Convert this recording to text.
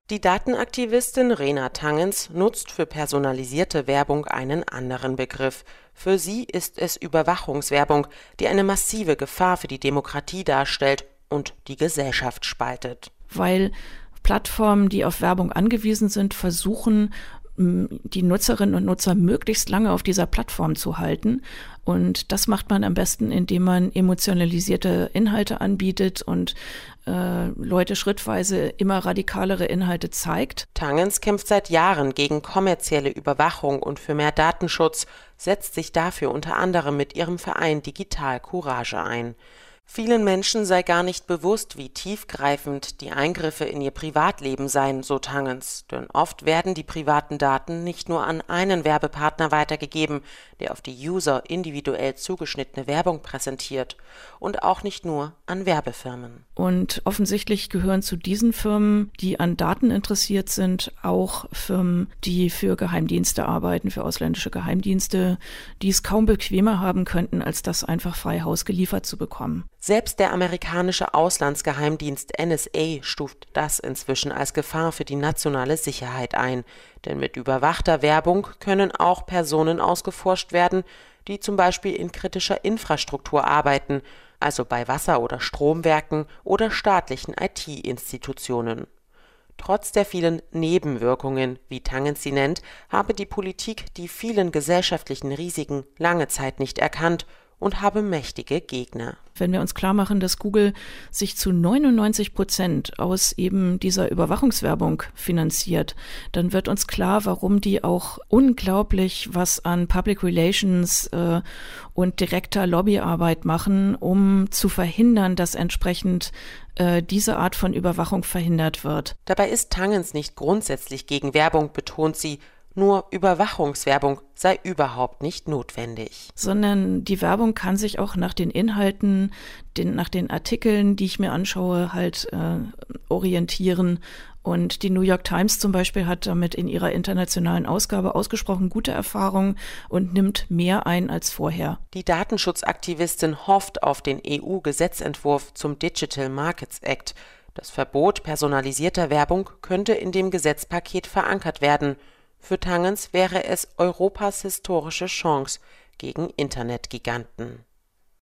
Die Datenaktivistin Rena Tangens nutzt für personalisierte Werbung einen anderen Begriff. Für sie ist es Überwachungswerbung, die eine massive Gefahr für die Demokratie darstellt und die Gesellschaft spaltet. Weil Plattformen, die auf Werbung angewiesen sind, versuchen, die Nutzerinnen und Nutzer möglichst lange auf dieser Plattform zu halten. Und das macht man am besten, indem man emotionalisierte Inhalte anbietet und Leute schrittweise immer radikalere Inhalte zeigt. Tangens kämpft seit Jahren gegen kommerzielle Überwachung und für mehr Datenschutz, setzt sich dafür unter anderem mit ihrem Verein Digital Courage ein. Vielen Menschen sei gar nicht bewusst, wie tiefgreifend die Eingriffe in ihr Privatleben seien, so Tangens. Denn oft werden die privaten Daten nicht nur an einen Werbepartner weitergegeben, der auf die User individuell zugeschnittene Werbung präsentiert, und auch nicht nur an Werbefirmen. Und offensichtlich gehören zu diesen Firmen, die an Daten interessiert sind, auch Firmen, die für Geheimdienste arbeiten, für ausländische Geheimdienste, die es kaum bequemer haben könnten, als das einfach frei Haus geliefert zu bekommen. Selbst der amerikanische Auslandsgeheimdienst NSA stuft das inzwischen als Gefahr für die nationale Sicherheit ein. Denn mit überwachter Werbung können auch Personen ausgeforscht werden, die zum Beispiel in kritischer Infrastruktur arbeiten, also bei Wasser- oder Stromwerken oder staatlichen IT-Institutionen. Trotz der vielen Nebenwirkungen, wie Tangens sie nennt, habe die Politik die vielen gesellschaftlichen Risiken lange Zeit nicht erkannt und habe mächtige Gegner. Wenn wir uns klar machen, dass Google sich zu 99% aus eben dieser Überwachungswerbung finanziert, dann wird uns klar, warum die auch unglaublich was an Public Relations und direkter Lobbyarbeit machen, um zu verhindern, dass entsprechend diese Art von Überwachung verhindert wird. Dabei ist Tangens nicht grundsätzlich gegen Werbung, betont sie. Nur Überwachungswerbung sei überhaupt nicht notwendig. Sondern die Werbung kann sich auch nach den Inhalten, nach den Artikeln, die ich mir anschaue, halt orientieren. Und die New York Times zum Beispiel hat damit in ihrer internationalen Ausgabe ausgesprochen gute Erfahrungen und nimmt mehr ein als vorher. Die Datenschutzaktivistin hofft auf den EU-Gesetzentwurf zum Digital Markets Act. Das Verbot personalisierter Werbung könnte in dem Gesetzpaket verankert werden. Für Tangens wäre es Europas historische Chance gegen Internetgiganten.